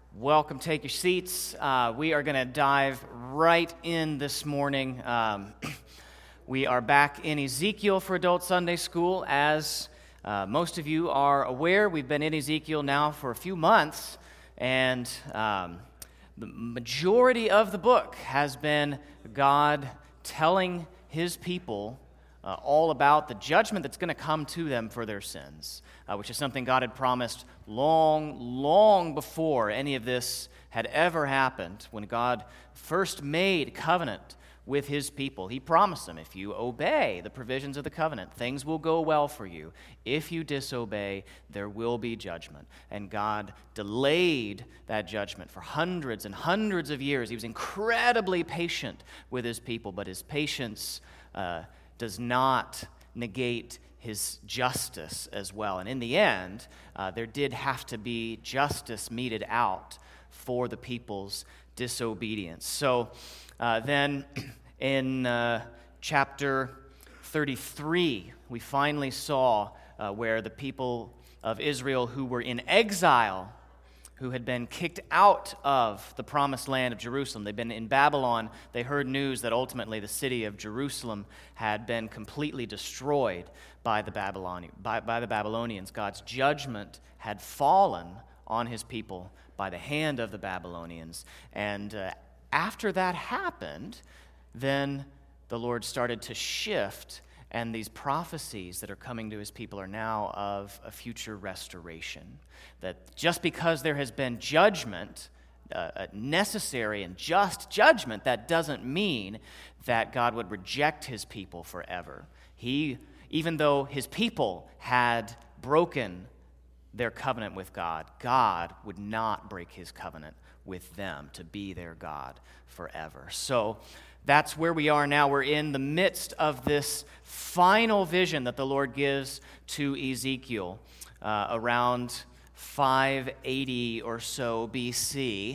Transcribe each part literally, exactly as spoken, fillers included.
Welcome, take your seats. Uh, we are going to dive right in this morning. Um, we are back in Ezekiel for Adult Sunday School. As uh, most of you are aware, we've been in Ezekiel now for a few months, and um, the majority of the book has been God telling his people uh, all about the judgment that's going to come to them for their sins, uh, which is something God had promised long, long before any of this had ever happened. When God first made covenant with his people, he promised them, if you obey the provisions of the covenant, things will go well for you. If you disobey, there will be judgment. And God delayed that judgment for hundreds and hundreds of years. He was incredibly patient with his people, but his patience uh, does not negate his justice as well. And in the end, uh, there did have to be justice meted out for the people's disobedience. So uh, then in uh, chapter thirty-three, we finally saw uh, where the people of Israel who were in exile, who had been kicked out of the promised land of Jerusalem. They'd been in Babylon. They heard news that ultimately the city of Jerusalem had been completely destroyed by the Babylonians. By, by the Babylonians. God's judgment had fallen on his people by the hand of the Babylonians. And uh, after that happened, then the Lord started to shift, and these prophecies that are coming to his people are now of a future restoration. That just because there has been judgment, uh, a necessary and just judgment, that doesn't mean that God would reject his people forever. He, even though his people had broken their covenant with God, God would not break his covenant with them to be their God forever. So that's where we are now. We're in the midst of this final vision that the Lord gives to Ezekiel uh, around five eighty or so B C.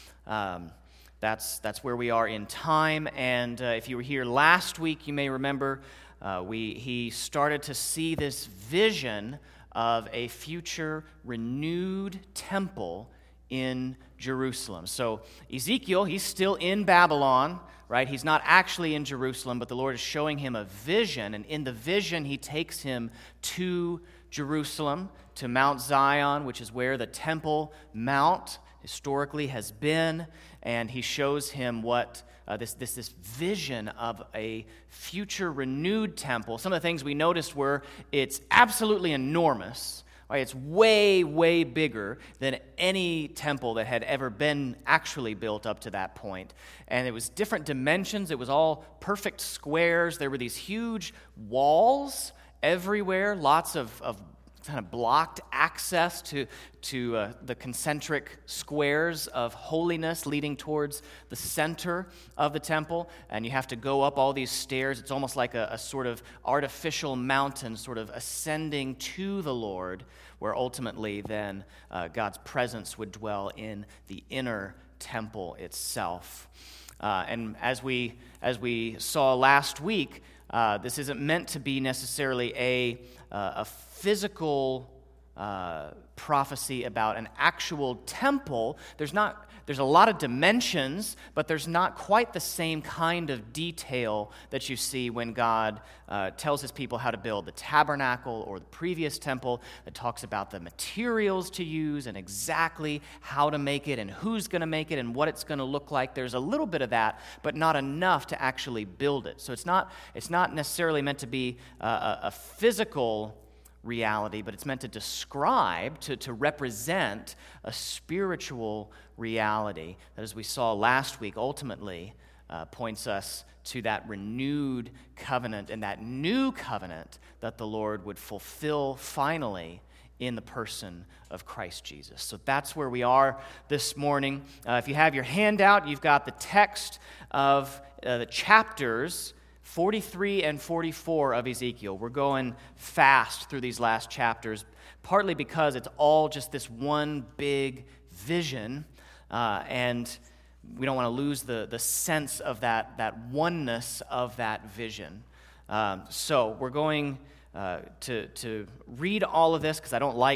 Um, that's that's where we are in time. And uh, if you were here last week, you may remember uh, we he started to see this vision of a future renewed temple in Jerusalem. So Ezekiel, he's still in Babylon, right? He's not actually in Jerusalem, but the Lord is showing him a vision, and in the vision he takes him to Jerusalem, to Mount Zion, which is where the Temple Mount historically has been, and he shows him what uh, this, this, this vision of a future renewed temple. Some of the things we noticed were it's absolutely enormous. Right, it's way, way bigger than any temple that had ever been actually built up to that point. And it was different dimensions. It was all perfect squares. There were these huge walls everywhere, lots of, of kind of blocked access to, to uh, the concentric squares of holiness leading towards the center of the temple. And you have to go up all these stairs. It's almost like a, a sort of artificial mountain sort of ascending to the Lord, where ultimately then uh, God's presence would dwell in the inner temple itself. Uh, and as we as we saw last week, uh, this isn't meant to be necessarily a uh, a physical uh, prophecy about an actual temple. There's not. There's a lot of dimensions, but there's not quite the same kind of detail that you see when God uh, tells his people how to build the tabernacle or the previous temple. That talks about the materials to use and exactly how to make it and who's going to make it and what it's going to look like. There's a little bit of that, but not enough to actually build it. So it's not, it's not necessarily meant to be a, a, a physical reality, but it's meant to describe, to, to represent a spiritual reality that, as we saw last week, ultimately uh, points us to that renewed covenant and that new covenant that the Lord would fulfill finally in the person of Christ Jesus. So that's where we are this morning. Uh, if you have your handout, you've got the text of uh, the chapters forty-three and forty-four of Ezekiel. We're going fast through these last chapters, partly because it's all just this one big vision, uh, and we don't want to lose the, the sense of that, that oneness of that vision. Um, so we're going uh, to, to read all of this because I don't like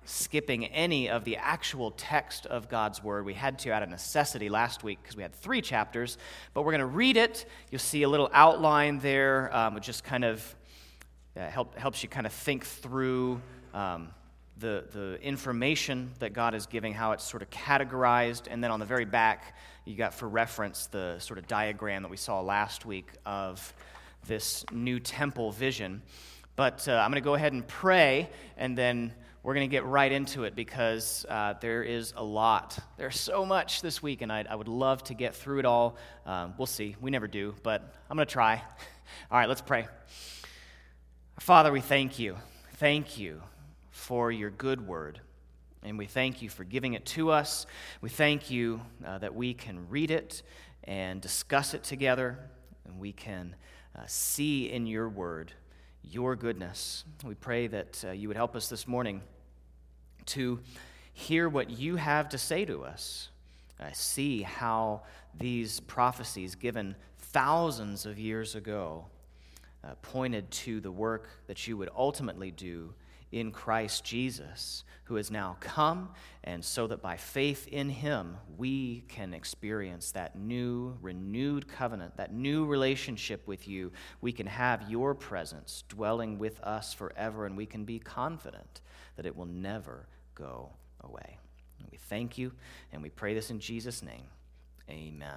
skipping any of the actual text of God's Word. We had to out of necessity last week because we had three chapters, but we're going to read it. You'll see a little outline there, um, which just kind of uh, help, helps you kind of think through um, the, the information that God is giving, how it's sort of categorized, and then on the very back, you got for reference the sort of diagram that we saw last week of this new temple vision. But uh, I'm going to go ahead and pray, and then we're going to get right into it because uh, there is a lot. There's so much this week, and I, I would love to get through it all. Um, we'll see. We never do, but I'm going to try. All right, let's pray. Father, we thank you. Thank you for your good word, and we thank you for giving it to us. We thank you uh, that we can read it and discuss it together, and we can uh, see in your word your goodness. We pray that uh, you would help us this morning to hear what you have to say to us. Uh, see how these prophecies given thousands of years ago uh, pointed to the work that you would ultimately do in Christ Jesus, who has now come, and so that by faith in him, we can experience that new, renewed covenant, that new relationship with you. We can have your presence dwelling with us forever, and we can be confident that it will never go away. And we thank you, and we pray this in Jesus' name. Amen.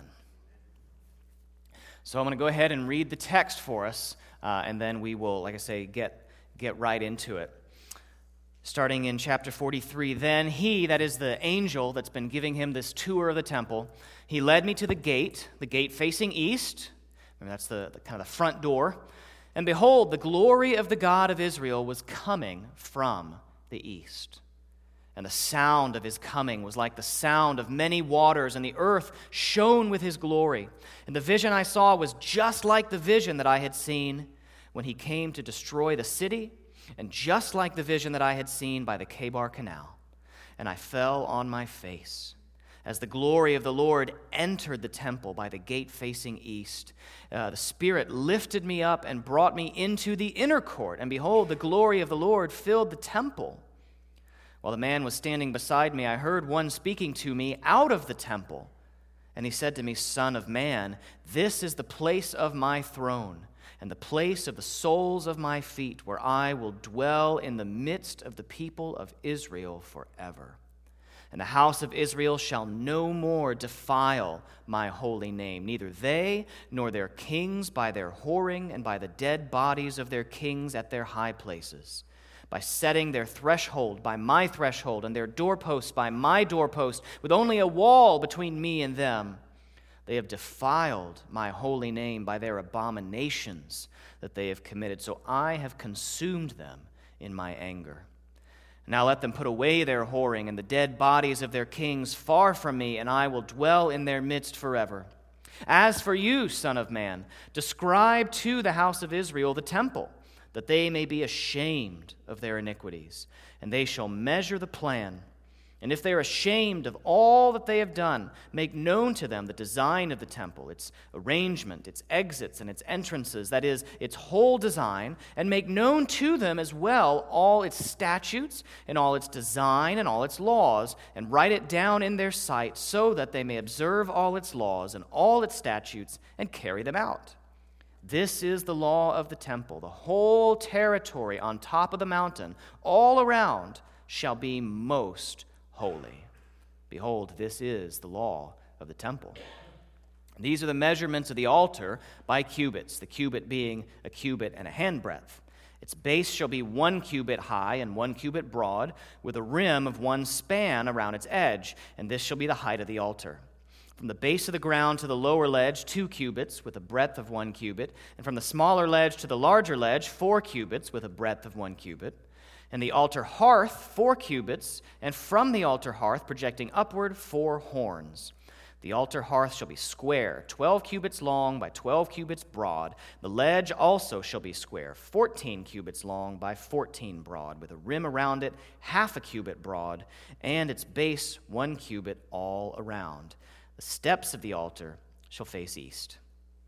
So I'm going to go ahead and read the text for us, uh, and then we will, like I say, get, get right into it. Starting in chapter forty-three, then he, that is the angel that's been giving him this tour of the temple, he led me to the gate, the gate facing east. Remember, that's the, the kind of the front door. And behold, the glory of the God of Israel was coming from the east. And the sound of his coming was like the sound of many waters, and the earth shone with his glory. And the vision I saw was just like the vision that I had seen when he came to destroy the city, and just like the vision that I had seen by the Kebar Canal. And I fell on my face as the glory of the Lord entered the temple by the gate facing east. Uh, the Spirit lifted me up and brought me into the inner court, and behold, the glory of the Lord filled the temple. While the man was standing beside me, I heard one speaking to me out of the temple. And he said to me, Son of man, this is the place of my throne, and the place of the soles of my feet, where I will dwell in the midst of the people of Israel forever. And the house of Israel shall no more defile my holy name, neither they nor their kings by their whoring and by the dead bodies of their kings at their high places, by setting their threshold by my threshold and their doorposts by my doorpost, with only a wall between me and them. They have defiled my holy name by their abominations that they have committed, so I have consumed them in my anger. Now let them put away their whoring and the dead bodies of their kings far from me, and I will dwell in their midst forever. As for you, Son of man, describe to the house of Israel the temple, that they may be ashamed of their iniquities, and they shall measure the plan. And if they are ashamed of all that they have done, make known to them the design of the temple, its arrangement, its exits, and its entrances, that is, its whole design, and make known to them as well all its statutes, and all its design, and all its laws, and write it down in their sight, so that they may observe all its laws and all its statutes, and carry them out. This is the law of the temple. The whole territory on top of the mountain, all around, shall be most holy. Behold, this is the law of the temple. These are the measurements of the altar by cubits, the cubit being a cubit and a handbreadth. Its base shall be one cubit high and one cubit broad, with a rim of one span around its edge, and this shall be the height of the altar. From the base of the ground to the lower ledge, two cubits, with a breadth of one cubit, and from the smaller ledge to the larger ledge, four cubits, with a breadth of one cubit. And the altar hearth, four cubits, and from the altar hearth, projecting upward, four horns. The altar hearth shall be square, twelve cubits long by twelve cubits broad. The ledge also shall be square, fourteen cubits long by fourteen broad, with a rim around it, half a cubit broad, and its base one cubit all around. The steps of the altar shall face east.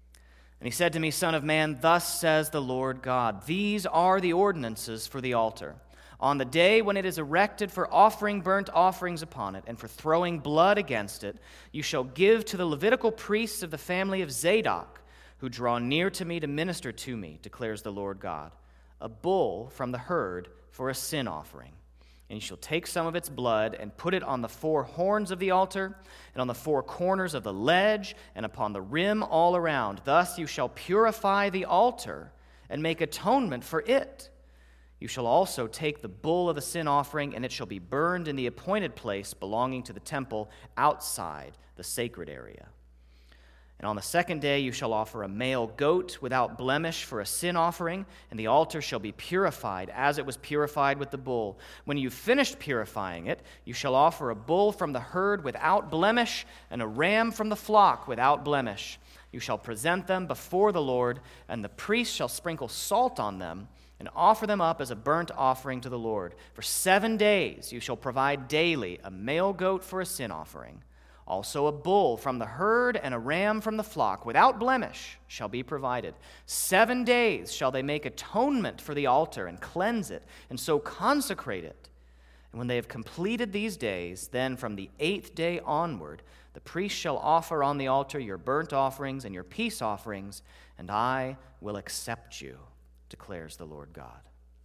And he said to me, Son of man, thus says the Lord God, these are the ordinances for the altar. On the day when it is erected for offering burnt offerings upon it, and for throwing blood against it, you shall give to the Levitical priests of the family of Zadok, who draw near to me to minister to me, declares the Lord God, a bull from the herd for a sin offering. And you shall take some of its blood and put it on the four horns of the altar, and on the four corners of the ledge, and upon the rim all around. Thus you shall purify the altar and make atonement for it. You shall also take the bull of the sin offering, and it shall be burned in the appointed place belonging to the temple outside the sacred area. And on the second day you shall offer a male goat without blemish for a sin offering, and the altar shall be purified as it was purified with the bull. When you've finished purifying it, you shall offer a bull from the herd without blemish, and a ram from the flock without blemish. You shall present them before the Lord, and the priest shall sprinkle salt on them, and offer them up as a burnt offering to the Lord. For seven days you shall provide daily a male goat for a sin offering. Also a bull from the herd and a ram from the flock, without blemish, shall be provided. Seven days shall they make atonement for the altar and cleanse it, and so consecrate it. And when they have completed these days, then from the eighth day onward, the priest shall offer on the altar your burnt offerings and your peace offerings, and I will accept you, declares the Lord God.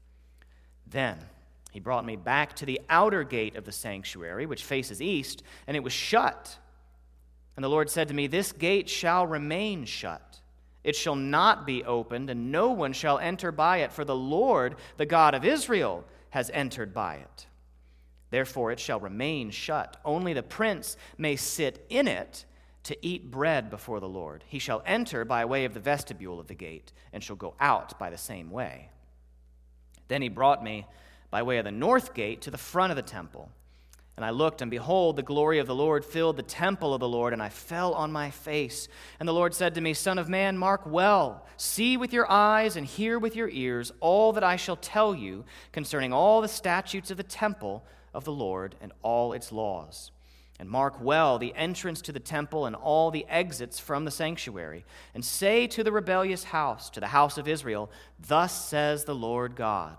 Then he brought me back to the outer gate of the sanctuary, which faces east, and it was shut. And the Lord said to me, "This gate shall remain shut. It shall not be opened, and no one shall enter by it, for the Lord, the God of Israel, has entered by it. Therefore it shall remain shut. Only the prince may sit in it to eat bread before the Lord. He shall enter by way of the vestibule of the gate, and shall go out by the same way." Then he brought me by way of the north gate to the front of the temple. And I looked, and behold, the glory of the Lord filled the temple of the Lord, and I fell on my face. And the Lord said to me, "Son of man, mark well, see with your eyes and hear with your ears all that I shall tell you concerning all the statutes of the temple of the Lord and all its laws. And mark well the entrance to the temple and all the exits from the sanctuary. And say to the rebellious house, to the house of Israel, thus says the Lord God,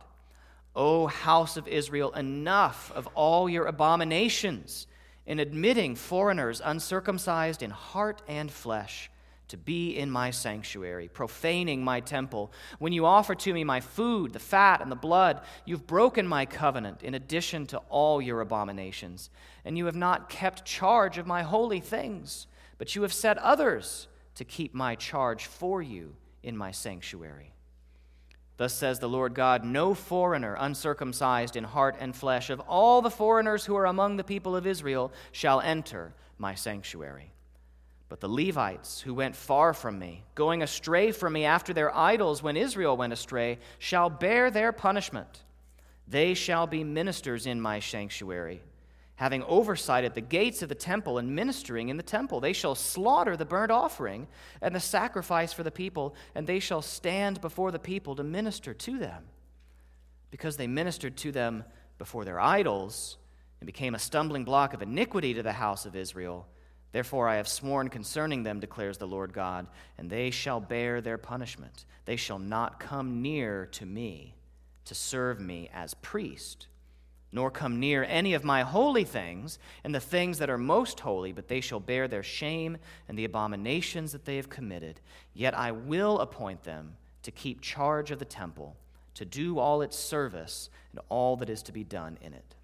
O house of Israel, enough of all your abominations in admitting foreigners uncircumcised in heart and flesh to be in my sanctuary, profaning my temple. When you offer to me my food, the fat and the blood, you've broken my covenant in addition to all your abominations. And you have not kept charge of my holy things, but you have set others to keep my charge for you in my sanctuary. Thus says the Lord God, no foreigner uncircumcised in heart and flesh of all the foreigners who are among the people of Israel shall enter my sanctuary. But the Levites who went far from me, going astray from me after their idols when Israel went astray, shall bear their punishment. They shall be ministers in my sanctuary, having oversight at the gates of the temple and ministering in the temple. They shall slaughter the burnt offering and the sacrifice for the people, and they shall stand before the people to minister to them. Because they ministered to them before their idols and became a stumbling block of iniquity to the house of Israel, therefore I have sworn concerning them, declares the Lord God, and they shall bear their punishment. They shall not come near to me to serve me as priest, nor come near any of my holy things and the things that are most holy, but they shall bear their shame and the abominations that they have committed. Yet I will appoint them to keep charge of the temple, to do all its service and all that is to be done in it.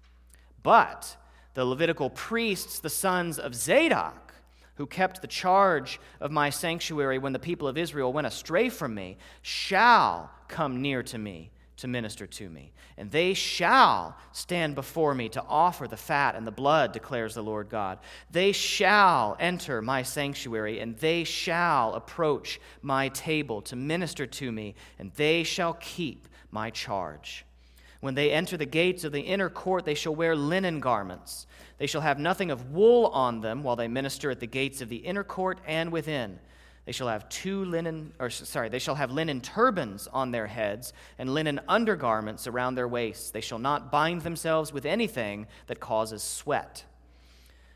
But the Levitical priests, the sons of Zadok, who kept the charge of my sanctuary when the people of Israel went astray from me, shall come near to me to minister to me. And they shall stand before me to offer the fat and the blood, declares the Lord God. They shall enter my sanctuary, and they shall approach my table to minister to me, and they shall keep my charge. When they enter the gates of the inner court, they shall wear linen garments. They shall have nothing of wool on them while they minister at the gates of the inner court and within. They shall have two linen, or sorry, they shall have linen turbans on their heads and linen undergarments around their waists. They shall not bind themselves with anything that causes sweat.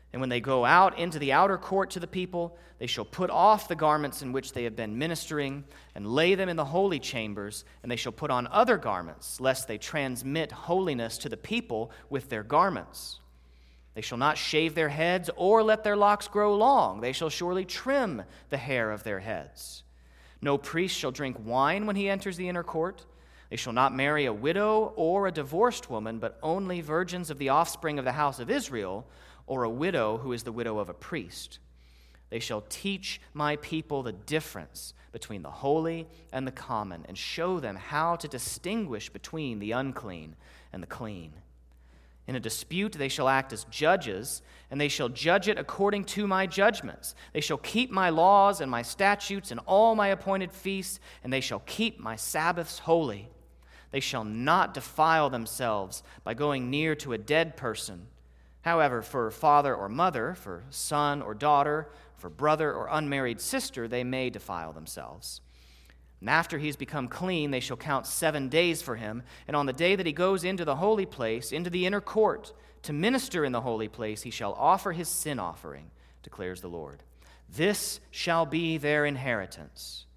And when they go out into the outer court to the people, they shall put off the garments in which they have been ministering and lay them in the holy chambers, and they shall put on other garments, lest they transmit holiness to the people with their garments. They shall not shave their heads or let their locks grow long. They shall surely trim the hair of their heads. No priest shall drink wine when he enters the inner court. They shall not marry a widow or a divorced woman, but only virgins of the offspring of the house of Israel, or a widow who is the widow of a priest. They shall teach my people the difference between the holy and the common, and show them how to distinguish between the unclean and the clean. In a dispute they shall act as judges, and they shall judge it according to my judgments. They shall keep my laws and my statutes and all my appointed feasts, and they shall keep my Sabbaths holy. They shall not defile themselves by going near to a dead person. However, for father or mother, for son or daughter, for brother or unmarried sister, they may defile themselves. And after he has become clean, they shall count seven days for him. And on the day that he goes into the holy place, into the inner court, to minister in the holy place, he shall offer his sin offering, declares the Lord. This shall be their inheritance.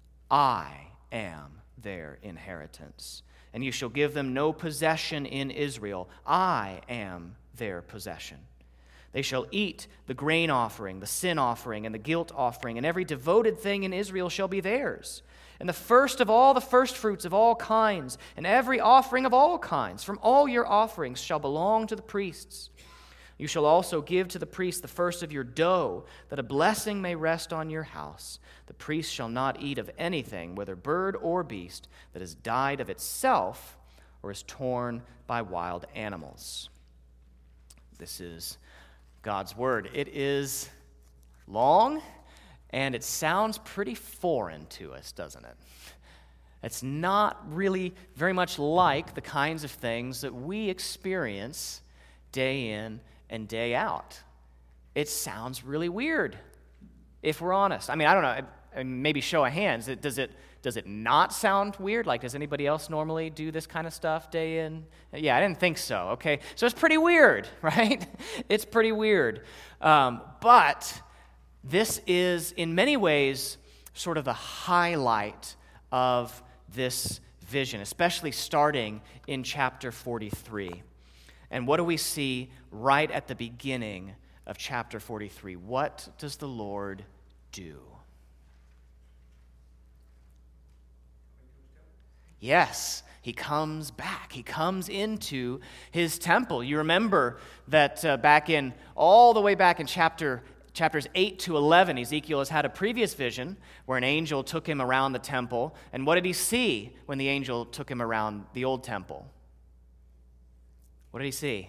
I am their inheritance. And you shall give them no possession in Israel. I am their possession. They shall eat the grain offering, the sin offering, and the guilt offering, and every devoted thing in Israel shall be theirs. And the first of all the firstfruits of all kinds, and every offering of all kinds from all your offerings shall belong to the priests. You shall also give to the priest the first of your dough, that a blessing may rest on your house. The priest shall not eat of anything, whether bird or beast, that has died of itself or is torn by wild animals. This is God's word. It is long, and it sounds pretty foreign to us, doesn't it? It's not really very much like the kinds of things that we experience day in and day out. It sounds really weird, if we're honest. I mean, I don't know, maybe show of hands. Does it does it not sound weird? Like, does anybody else normally do this kind of stuff day in? Yeah, I didn't think so, okay? So it's pretty weird, right? It's pretty weird. Um, but this is, in many ways, sort of the highlight of this vision, especially starting in chapter forty-three. And what do we see right at the beginning of chapter forty-three? What does the Lord do? Yes, he comes back. He comes into his temple. You remember that uh, back in, all the way back in chapter chapters eight to eleven, Ezekiel has had a previous vision where an angel took him around the temple. And what did he see when the angel took him around the old temple? What did he see?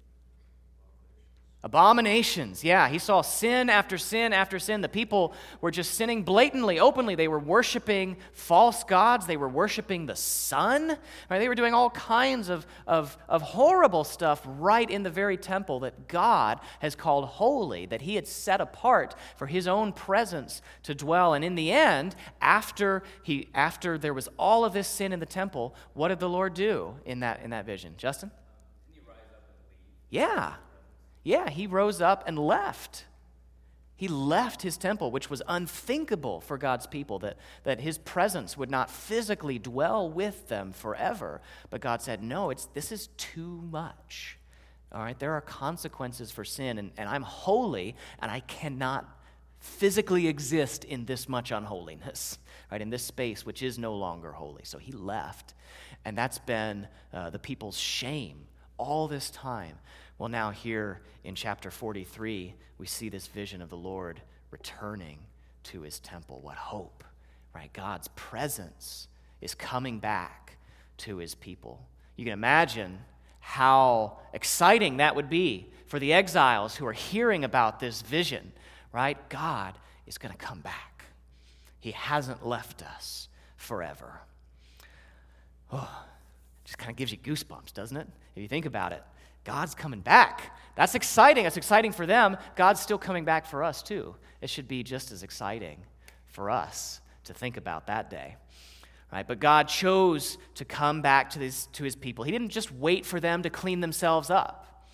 Abominations. Yeah, he saw sin after sin after sin. The people were just sinning blatantly, openly. They were worshiping false gods. They were worshiping the sun. Right? They were doing all kinds of, of, of horrible stuff right in the very temple that God has called holy, that he had set apart for his own presence to dwell. And in the end, after he after there was all of this sin in the temple, what did the Lord do in that in that vision? Justin? Didn't he rise up and leave? Yeah. Yeah, he rose up and left. He left his temple, which was unthinkable for God's people, that, that his presence would not physically dwell with them forever. But God said, no, it's this is too much. All right, there are consequences for sin, and, and I'm holy, and I cannot physically exist in this much unholiness, right, in this space which is no longer holy. So he left, and that's been uh, the people's shame all this time. Well, now here in chapter forty-three, we see this vision of the Lord returning to his temple. What hope, right? God's presence is coming back to his people. You can imagine how exciting that would be for the exiles who are hearing about this vision, right? God is going to come back. He hasn't left us forever. Oh, it just kind of gives you goosebumps, doesn't it? If you think about it. God's coming back. That's exciting. That's exciting for them. God's still coming back for us too. It should be just as exciting for us to think about that day. Right? But God chose to come back to his, to his people. He didn't just wait for them to clean themselves up.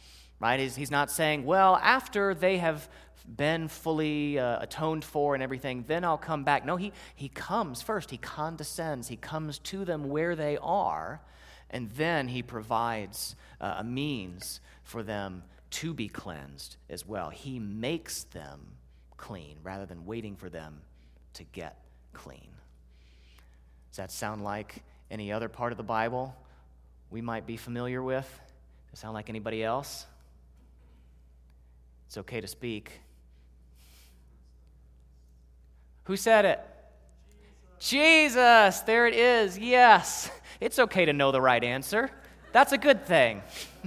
right? He's, he's not saying, well, after they have been fully uh, atoned for and everything, then I'll come back. No, he, he comes first. He condescends. He comes to them where they are, and then he provides uh, a means for them to be cleansed as well. He makes them clean rather than waiting for them to get clean. Does that sound like any other part of the Bible we might be familiar with? Does it sound like anybody else? It's okay to speak. Who said it? Jesus. Jesus. There it is. Yes. It's okay to know the right answer. That's a good thing.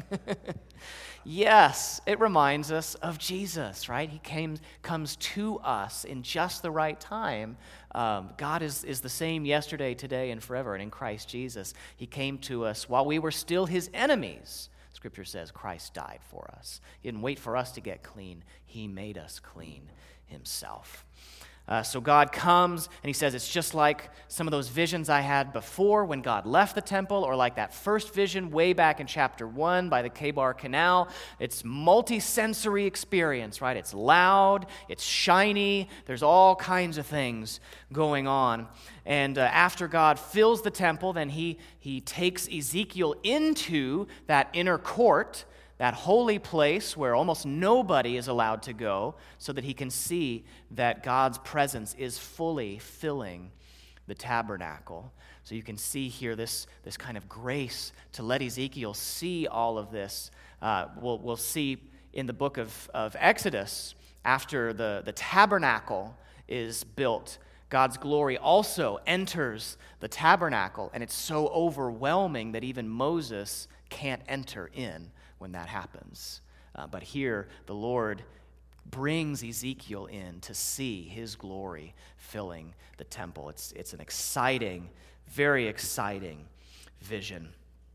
Yes, it reminds us of Jesus, right? He came, comes to us in just the right time. Um, God is, is the same yesterday, today, and forever, and in Christ Jesus, he came to us while we were still his enemies. Scripture says Christ died for us. He didn't wait for us to get clean. He made us clean himself. Uh, so God comes, and he says it's just like some of those visions I had before when God left the temple, or like that first vision way back in chapter one by the Kebar Canal. It's multi-sensory experience, right? It's loud, it's shiny, there's all kinds of things going on. And uh, after God fills the temple, then he, he takes Ezekiel into that inner court, that holy place where almost nobody is allowed to go, so that he can see that God's presence is fully filling the tabernacle. So you can see here this, this kind of grace to let Ezekiel see all of this. Uh, we'll, we'll see in the book of, of Exodus, after the, the tabernacle is built, God's glory also enters the tabernacle, and it's so overwhelming that even Moses can't enter in when that happens. Uh, but here, the Lord brings Ezekiel in to see his glory filling the temple. It's, it's an exciting, very exciting vision.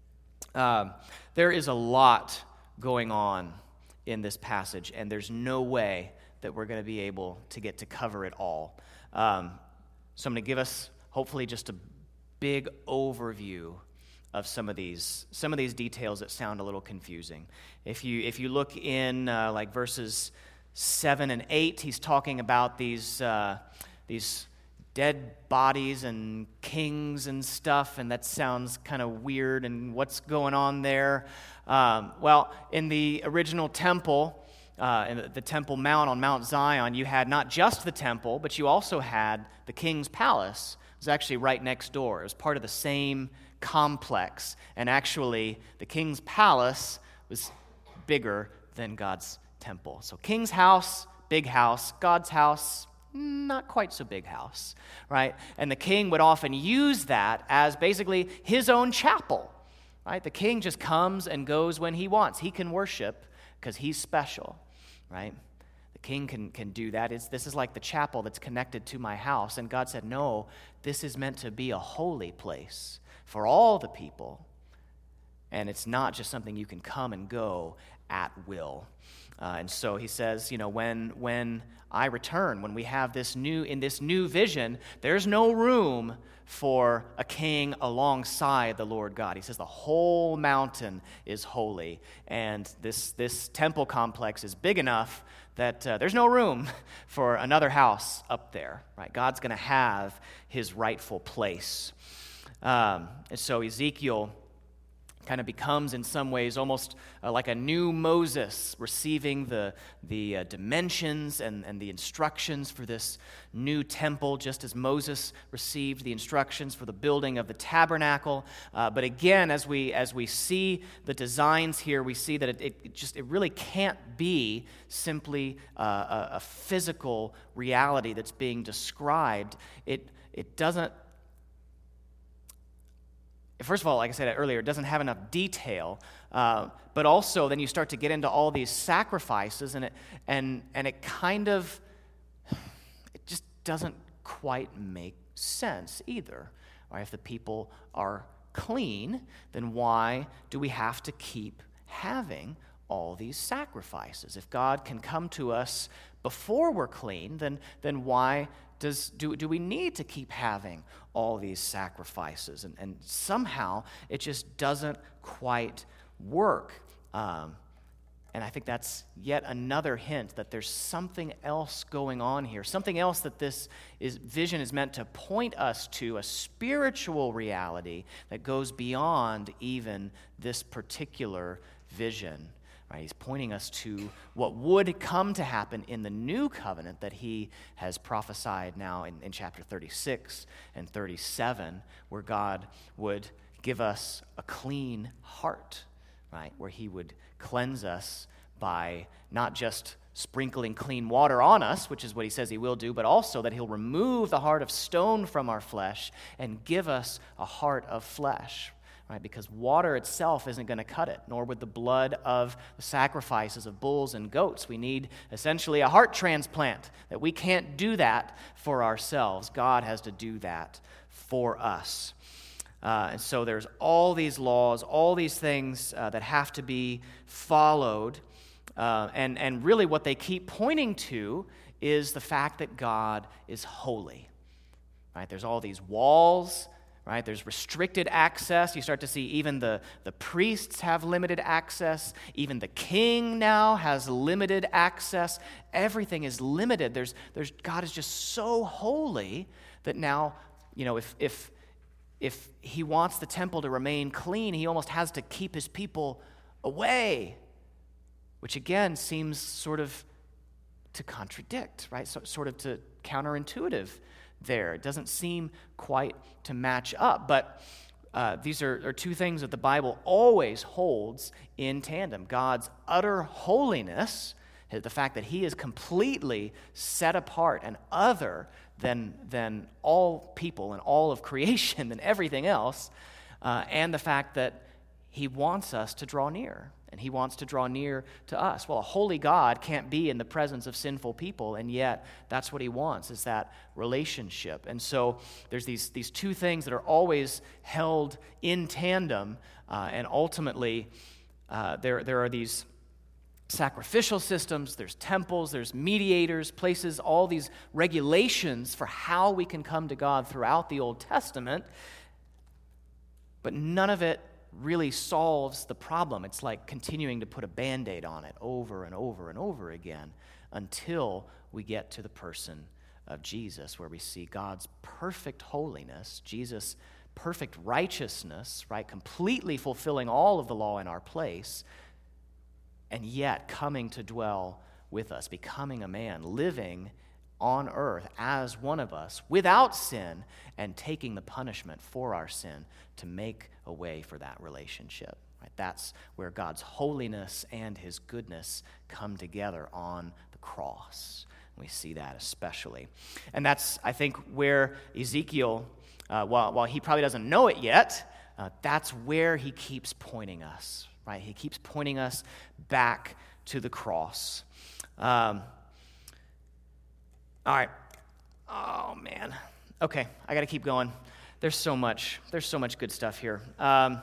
Um, there is a lot going on in this passage, and there's no way that we're going to be able to get to cover it all. Um, so I'm going to give us, hopefully, just a big overview of some of these some of these details that sound a little confusing. If you if you look in uh, like verses seven and eight, he's talking about these uh, these dead bodies and kings and stuff, and that sounds kind of weird. And what's going on there? Um, well, in the original temple, uh, in the Temple Mount on Mount Zion, you had not just the temple, but you also had the king's palace. It was actually right next door. It was part of the same complex, and actually the king's palace was bigger than God's temple. So king's house, big house. God's house, not quite so big house, right? And the king would often use that as basically his own chapel, right? The king just comes and goes when he wants. He can worship because he's special, right? The king can, can do that. It's, this is like the chapel that's connected to my house. And God said, no, this is meant to be a holy place for all the people, and it's not just something you can come and go at will. Uh, and so he says, you know, when when I return, when we have this new, in this new vision, there's no room for a king alongside the Lord God. He says the whole mountain is holy, and this, this temple complex is big enough that uh, there's no room for another house up there, right? God's going to have his rightful place. Um, and so Ezekiel kind of becomes in some ways almost uh, like a new Moses, receiving the, the uh, dimensions and, and the instructions for this new temple, just as Moses received the instructions for the building of the tabernacle. Uh, but again, as we as we see the designs here, we see that it, it just it really can't be simply uh, a, a physical reality that's being described. It it doesn't. First of all, like I said earlier, it doesn't have enough detail, uh, but also then you start to get into all these sacrifices, and it and and it kind of it just doesn't quite make sense either. Right? If the people are clean, then why do we have to keep having all these sacrifices? If God can come to us before we're clean, then then why does do do we need to keep having all these sacrifices? And, and somehow it just doesn't quite work. Um, And I think that's yet another hint that there's something else going on here, something else that this is, vision is meant to point us to, a spiritual reality that goes beyond even this particular vision. Right? He's pointing us to what would come to happen in the new covenant that he has prophesied now in, in chapter thirty-six and thirty-seven, where God would give us a clean heart, right? Where he would cleanse us by not just sprinkling clean water on us, which is what he says he will do, but also that he'll remove the heart of stone from our flesh and give us a heart of flesh, right? Because water itself isn't going to cut it, nor would the blood of the sacrifices of bulls and goats. We need essentially a heart transplant, that we can't do that for ourselves. God has to do that for us. Uh, and so there's all these laws, all these things uh, that have to be followed. Uh, and, and really what they keep pointing to is the fact that God is holy. Right? There's all these walls, right? There's restricted access. You start to see even the, the priests have limited access. Even the king now has limited access. Everything is limited. There's, there's, God is just so holy that now, you know, if if If he wants the temple to remain clean, he almost has to keep his people away, which again seems sort of to contradict, right? So, sort of to counterintuitive there. It doesn't seem quite to match up, but uh, these are, are two things that the Bible always holds in tandem. God's utter holiness, the fact that he is completely set apart and other than, than all people and all of creation and everything else, uh, and the fact that he wants us to draw near, and he wants to draw near to us. Well, a holy God can't be in the presence of sinful people, and yet that's what he wants, is that relationship. And so there's these, these two things that are always held in tandem, uh, and ultimately uh, there, there are these sacrificial systems, there's temples, there's mediators, places, all these regulations for how we can come to God throughout the Old Testament, but none of it really solves the problem. It's like continuing to put a Band-Aid on it over and over and over again until we get to the person of Jesus, where we see God's perfect holiness, Jesus' perfect righteousness, right, completely fulfilling all of the law in our place, and yet coming to dwell with us, becoming a man, living on earth as one of us, without sin, and taking the punishment for our sin to make a way for that relationship. Right? That's where God's holiness and his goodness come together on the cross. We see that especially. And that's, I think, where Ezekiel, uh, while, while he probably doesn't know it yet, uh, that's where he keeps pointing us. Right? He keeps pointing us back to the cross. Um, all right. Oh, man. Okay, I got to keep going. There's so much. There's so much good stuff here. Um,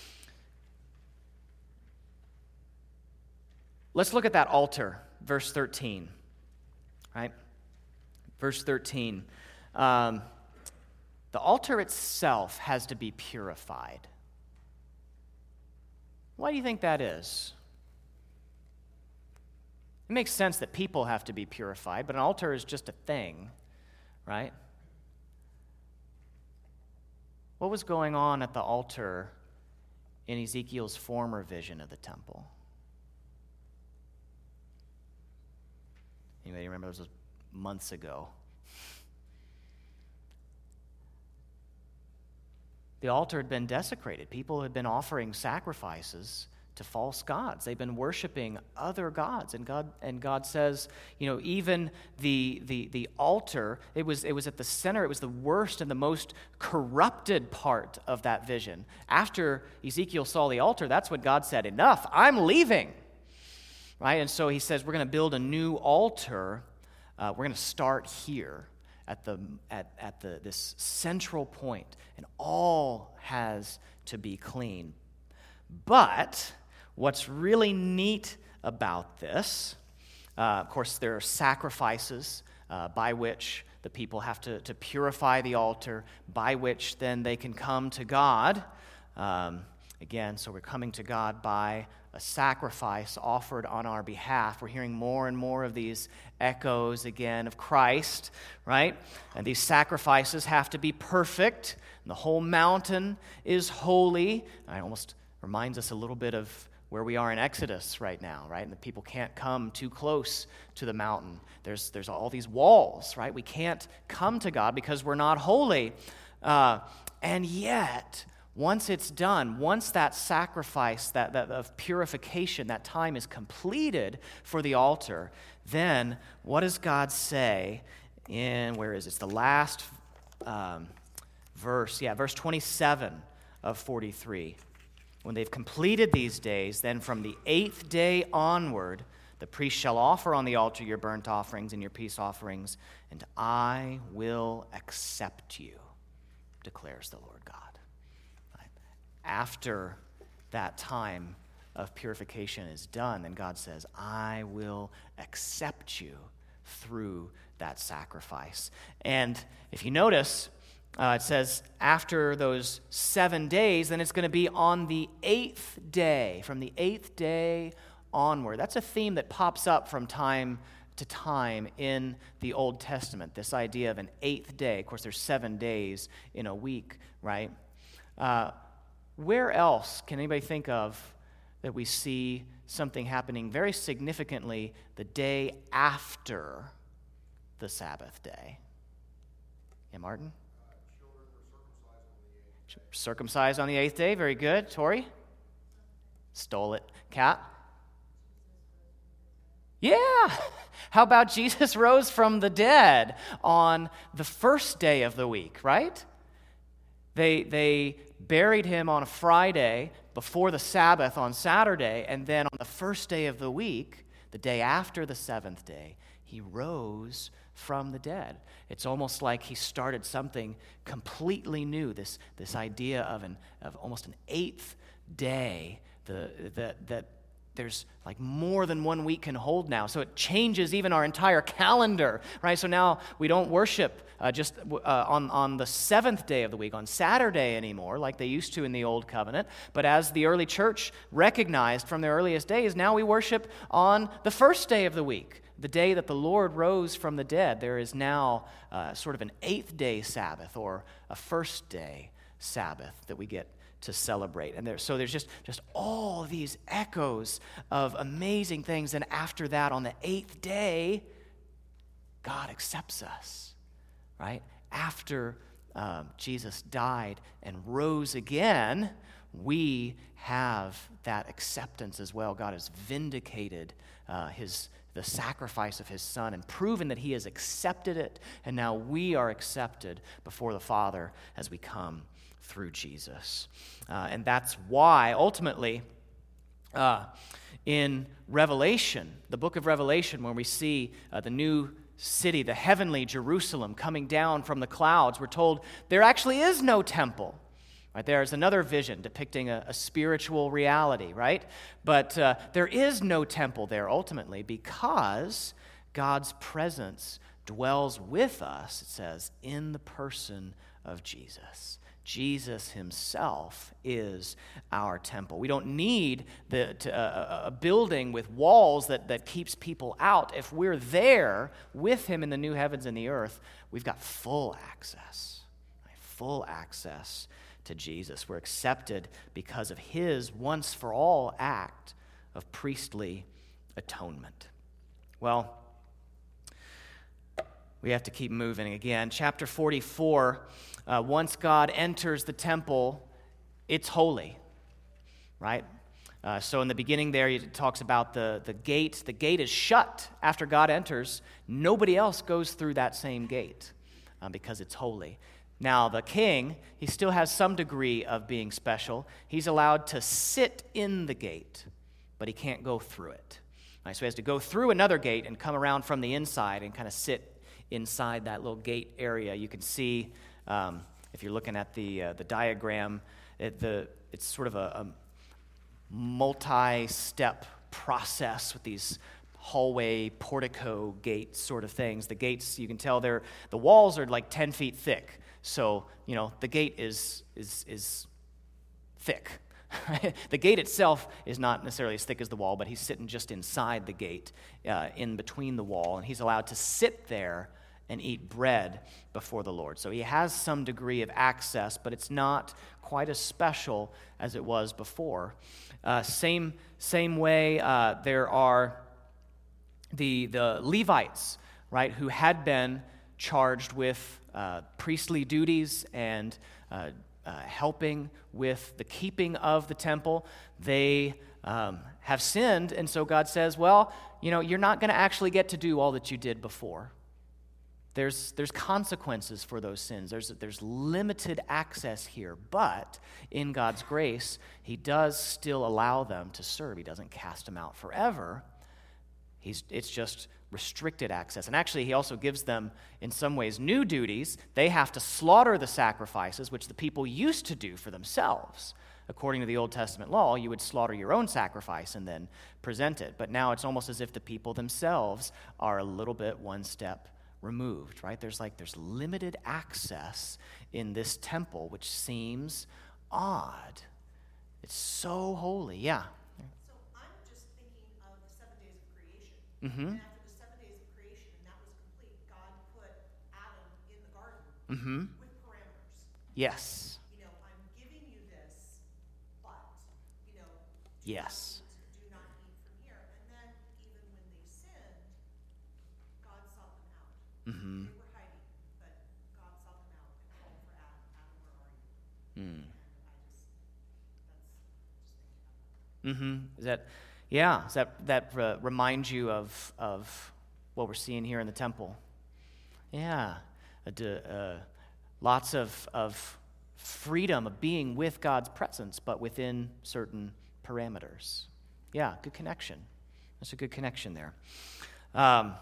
let's look at that altar, verse thirteen. Right? Verse thirteen. Um, the altar itself has to be purified. Why do you think that is? It makes sense that people have to be purified, but an altar is just a thing, right? What was going on at the altar in Ezekiel's former vision of the temple? Anybody remember? This was months ago. The altar had been desecrated. People had been offering sacrifices to false gods. They've been worshiping other gods. And God and God says, you know, even the the the altar, it was it was at the center, it was the worst and the most corrupted part of that vision. After Ezekiel saw the altar, that's what God said, enough, I'm leaving. Right? And so he says, we're going to build a new altar. Uh, we're going to start here. At the at, at the this central point, and all has to be clean. But what's really neat about this, uh, of course, there are sacrifices uh, by which the people have to, to purify the altar, by which then they can come to God. Um, again, so we're coming to God by a sacrifice offered on our behalf. We're hearing more and more of these echoes again of Christ, right? And these sacrifices have to be perfect. And the whole mountain is holy. And it almost reminds us a little bit of where we are in Exodus right now, right? And the people can't come too close to the mountain. There's, there's all these walls, right? We can't come to God because we're not holy. Uh, and yet, once it's done, once that sacrifice that, that of purification, that time is completed for the altar, then what does God say in, where is it? It's the last um, verse, yeah, verse twenty-seven of forty-three. When they've completed these days, then from the eighth day onward, the priest shall offer on the altar your burnt offerings and your peace offerings, and I will accept you, declares the Lord God. After that time of purification is done, then God says, I will accept you through that sacrifice. And if you notice, uh, it says after those seven days, then it's going to be on the eighth day, from the eighth day onward. That's a theme that pops up from time to time in the Old Testament, this idea of an eighth day. Of course, there's seven days in a week, right? Uh, Where else can anybody think of that we see something happening very significantly the day after the Sabbath day? Yeah, Martin? Uh, children are circumcised on the eighth day. Circumcised on the eighth day, very good. Tori? Stole it. Kat? Yeah! How about Jesus rose from the dead on the first day of the week, right? They they buried him on a Friday before the Sabbath on Saturday, and then on the first day of the week, the day after the seventh day, he rose from the dead. It's almost like he started something completely new, this, this idea of an of almost an eighth day, the that that there's like more than one week can hold now. So it changes even our entire calendar, right? So now we don't worship uh, just uh, on, on the seventh day of the week, on Saturday anymore, like they used to in the Old Covenant. But as the early church recognized from their earliest days, now we worship on the first day of the week, the day that the Lord rose from the dead. There is now uh, sort of an eighth day Sabbath or a first day Sabbath that we get to celebrate. And there, so there's just, just all these echoes of amazing things. And after that, on the eighth day, God accepts us, right? After um, Jesus died and rose again, we have that acceptance as well. God has vindicated uh, his the sacrifice of his Son and proven that he has accepted it. And now we are accepted before the Father as we come through Jesus. Uh, and that's why, ultimately, uh, in Revelation, the book of Revelation, when we see uh, the new city, the heavenly Jerusalem, coming down from the clouds, we're told there actually is no temple. Right, there's another vision depicting a, a spiritual reality, right? But uh, there is no temple there, ultimately, because God's presence dwells with us, it says, in the person of Jesus. Jesus himself is our temple. We don't need the, to, uh, a building with walls that, that keeps people out. If we're there with him in the new heavens and the earth, we've got full access, right? Full access to Jesus. We're accepted because of his once-for-all act of priestly atonement. Well, we have to keep moving again. Chapter forty-four, uh, once God enters the temple, it's holy, right? Uh, so in the beginning there, it talks about the, the gate. The gate is shut after God enters. Nobody else goes through that same gate uh, because it's holy. Now, the king, he still has some degree of being special. He's allowed to sit in the gate, but he can't go through it. Right, so he has to go through another gate and come around from the inside and kind of sit inside that little gate area. You can see, um, if you're looking at the uh, the diagram, it, the it's sort of a, a multi-step process with these hallway, portico gate sort of things. The gates, you can tell they're, the walls are like ten feet thick. So, you know, the gate is is is thick, The gate itself is not necessarily as thick as the wall, but he's sitting just inside the gate, uh, in between the wall, and he's allowed to sit there and eat bread before the Lord. So he has some degree of access, but it's not quite as special as it was before. Uh, same same way, uh, there are the the Levites, right, who had been charged with uh, priestly duties and uh, uh, helping with the keeping of the temple. They um, have sinned, and so God says, well, you know, you're not going to actually get to do all that you did before. There's there's consequences for those sins. There's there's limited access here, but in God's grace, he does still allow them to serve. He doesn't cast them out forever. He's it's just restricted access. And actually, he also gives them, in some ways, new duties. They have to slaughter the sacrifices, which the people used to do for themselves. According to the Old Testament law, you would slaughter your own sacrifice and then present it. But now it's almost as if the people themselves are a little bit one step removed, right? There's like, there's limited access in this temple, which seems odd. It's so holy, yeah. So I'm just thinking of the seven days of creation. Mm-hmm. And after the seven days of creation, and that was complete, God put Adam in the garden Mm-hmm. with parameters. Yes. You know, I'm giving you this, but, you know, do Yes. not eat, do not eat from here. And then even when they sinned, God sought them out. Mm-hmm. They were hiding, but God sought them out and called for Adam. Adam, where are you? Mm. And I just, that's just thinking about that. Mm-hmm. Is that, yeah, does that, that uh, remind you of, of what we're seeing here in the temple? Yeah. A d- uh, lots of, of freedom of being with God's presence, but within certain parameters. Yeah, good connection. That's a good connection there. Um,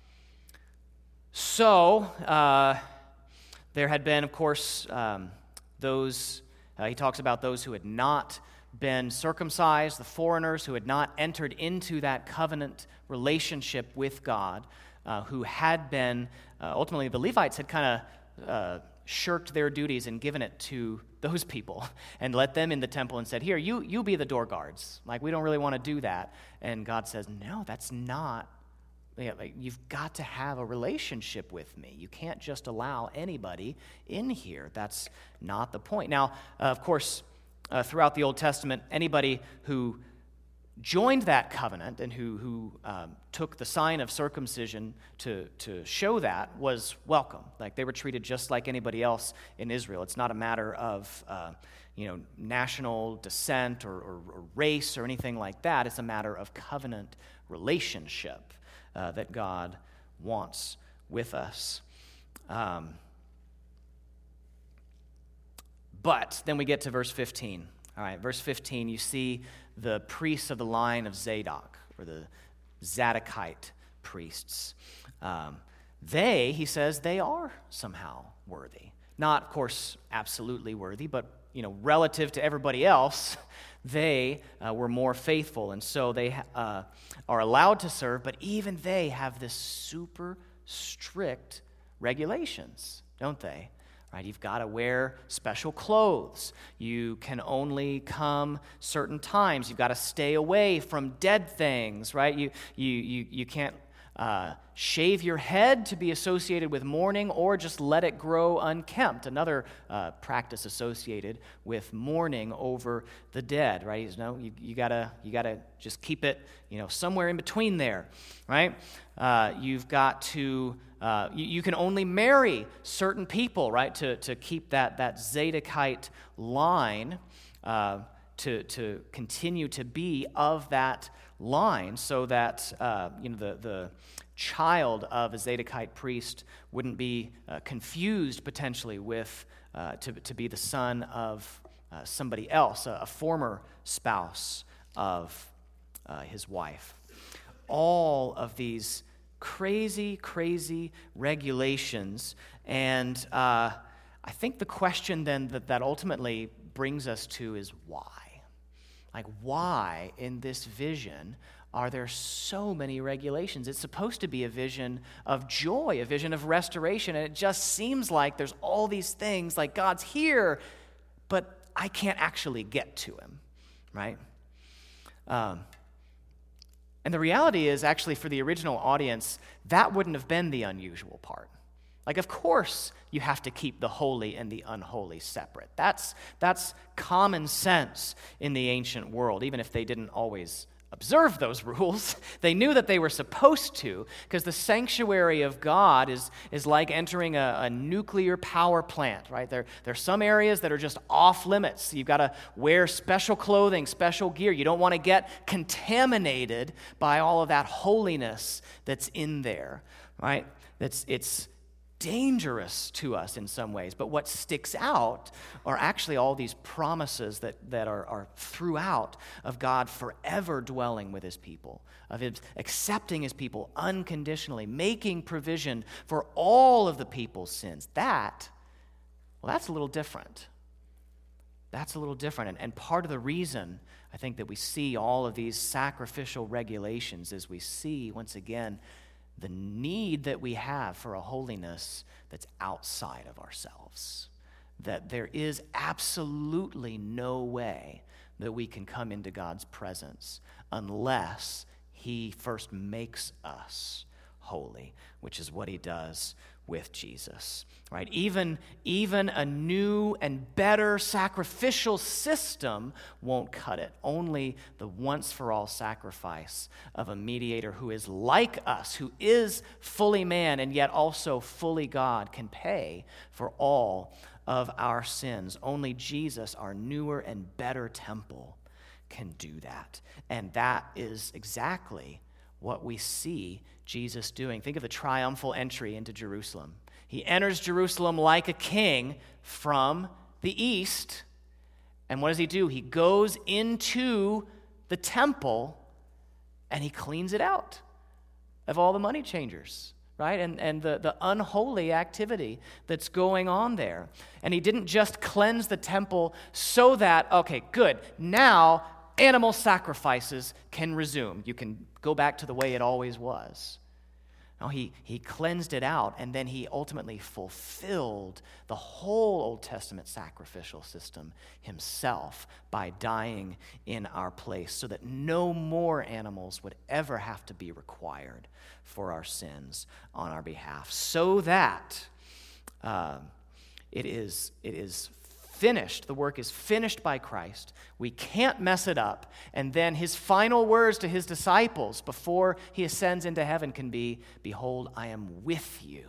so, uh, there had been, of course, um, those, uh, he talks about those who had not been circumcised, the foreigners who had not entered into that covenant relationship with God, uh, who had been, uh, ultimately the Levites had kind of uh, shirked their duties and given it to those people and let them in the temple and said, here, you, you be the door guards. Like, we don't really want to do that. And God says, no, that's not, yeah, like, you've got to have a relationship with me. You can't just allow anybody in here. That's not the point. Now, uh, of course, Uh, throughout the Old Testament, anybody who joined that covenant and who, who um, took the sign of circumcision to, to show that was welcome. Like, they were treated just like anybody else in Israel. It's not a matter of uh, you know, national descent or, or, or race or anything like that. It's a matter of covenant relationship uh, that God wants with us. Um But then we get to verse fifteen. All right, verse fifteen, you see the priests of the line of Zadok, or the Zadokite priests. Um, they, he says, they are somehow worthy. Not, of course, absolutely worthy, but, you know, relative to everybody else, they uh, were more faithful, and so they uh, are allowed to serve, but even they have this super strict regulations, don't they? Right, you've got to wear special clothes. You can only come certain times. You've got to stay away from dead things, right? You you you, you can't uh, shave your head to be associated with mourning, or just let it grow unkempt. Another uh, practice associated with mourning over the dead, right? You know, you, you gotta you gotta just keep it, you know, somewhere in between there, right? Uh, you've got to. Uh, you, you can only marry certain people, right, to, to keep that, that Zadokite line, uh, to, to continue to be of that line, so that uh, you know the, the child of a Zadokite priest wouldn't be uh, confused potentially with uh, to, to be the son of uh, somebody else, a, a former spouse of uh, his wife. All of these crazy, crazy regulations. And uh, I think the question then that that ultimately brings us to is why? Like, why in this vision are there so many regulations? It's supposed to be a vision of joy, a vision of restoration, and it just seems like there's all these things, like God's here, but I can't actually get to him. right? Um, and the reality is, actually, for the original audience, that wouldn't have been the unusual part. Like, of course, you have to keep the holy and the unholy separate. That's, that's common sense in the ancient world, even if they didn't always observe those rules. They knew that they were supposed to, because the sanctuary of God is, is like entering a, a nuclear power plant, right? There, there are some areas that are just off limits. You've got to wear special clothing, special gear. You don't want to get contaminated by all of that holiness that's in there, right? That's, it's dangerous to us in some ways, but what sticks out are actually all these promises that, that are, are throughout of God forever dwelling with his people, of his accepting his people unconditionally, making provision for all of the people's sins. That, well, that's a little different. That's a little different. And, and part of the reason I think that we see all of these sacrificial regulations is we see, once again, the need that we have for a holiness that's outside of ourselves. That there is absolutely no way that we can come into God's presence unless he first makes us holy, which is what he does with Jesus, right? Even, even a new and better sacrificial system won't cut it. Only the once-for-all sacrifice of a mediator who is like us, who is fully man and yet also fully God, can pay for all of our sins. Only Jesus, our newer and better temple, can do that. And that is exactly what we see Jesus doing. Think of the triumphal entry into Jerusalem. He enters Jerusalem like a king from the east. And what does he do? He goes into the temple and he cleans it out of all the money changers, right? And, and the, the unholy activity that's going on there. And he didn't just cleanse the temple so that, okay, good, now animal sacrifices can resume. You can go back to the way it always was. No, he, he cleansed it out, and then he ultimately fulfilled the whole Old Testament sacrificial system himself by dying in our place so that no more animals would ever have to be required for our sins on our behalf. So that uh, it is it is finished. The work is finished by Christ. We can't mess it up. And then his final words to his disciples before he ascends into heaven can be, "Behold, I am with you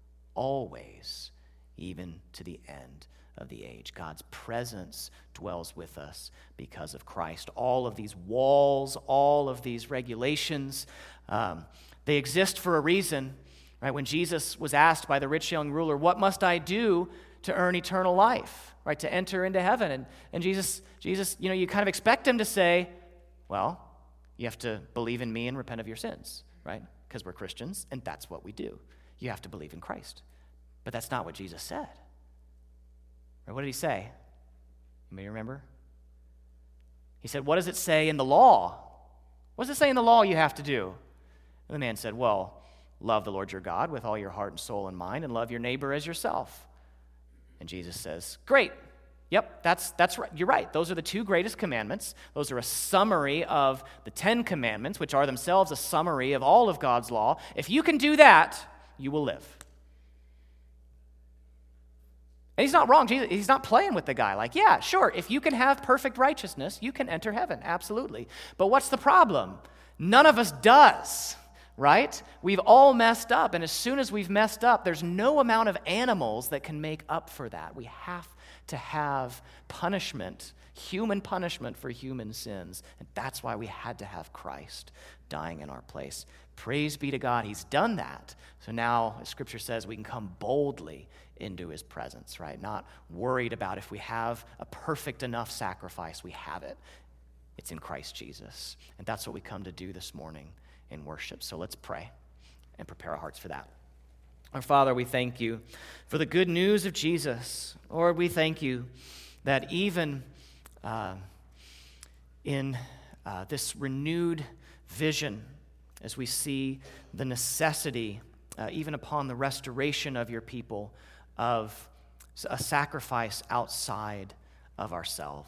always, even to the end of the age." God's presence dwells with us because of Christ. All of these walls, all of these regulations, um, they exist for a reason. Right? When Jesus was asked by the rich young ruler, "What must I do to earn eternal life?" Right, to enter into heaven. And, and Jesus, Jesus, you know, you kind of expect him to say, well, you have to believe in me and repent of your sins, right? Because we're Christians, and that's what we do. You have to believe in Christ. But that's not what Jesus said. Right, what did he say? You may remember? He said, what does it say in the law? What does it say in the law you have to do? And the man said, well, love the Lord your God with all your heart and soul and mind, and love your neighbor as yourself. And Jesus says, great. Yep, that's that's right. You're right. Those are the two greatest commandments. Those are a summary of the Ten Commandments, which are themselves a summary of all of God's law. If you can do that, you will live. And he's not wrong. Jesus, he's not playing with the guy. Like, yeah, sure, if you can have perfect righteousness, you can enter heaven. Absolutely. But what's the problem? None of us does. Right? We've all messed up, and as soon as we've messed up, there's no amount of animals that can make up for that. We have to have punishment, human punishment for human sins, and that's why we had to have Christ dying in our place. Praise be to God, he's done that. So now, as Scripture says, we can come boldly into his presence, right? Not worried about if we have a perfect enough sacrifice. We have it. It's in Christ Jesus, and that's what we come to do this morning in worship. So let's pray and prepare our hearts for that. Our Father, we thank you for the good news of Jesus. Lord, we thank you that even uh, in uh, this renewed vision, as we see the necessity, uh, even upon the restoration of your people, of a sacrifice outside of ourselves,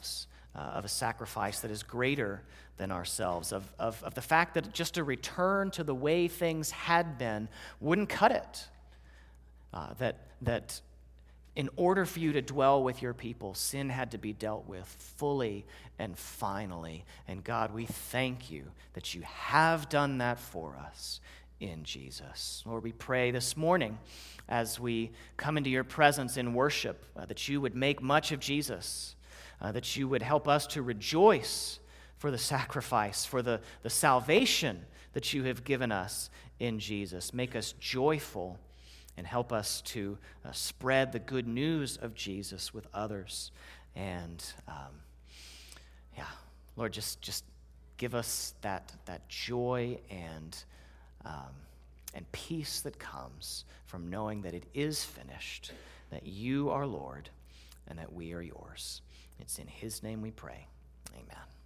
uh, of a sacrifice that is greater than ourselves, of, of, of the fact that just a return to the way things had been wouldn't cut it, uh, that, that in order for you to dwell with your people, sin had to be dealt with fully and finally. And God, we thank you that you have done that for us in Jesus. Lord, we pray this morning as we come into your presence in worship, uh, that you would make much of Jesus, uh, that you would help us to rejoice for the sacrifice, for the, the salvation that you have given us in Jesus. Make us joyful and help us to uh, spread the good news of Jesus with others. And um, yeah, Lord, just just give us that that joy and um, and peace that comes from knowing that it is finished, that you are Lord, and that we are yours. It's in His name we pray. Amen.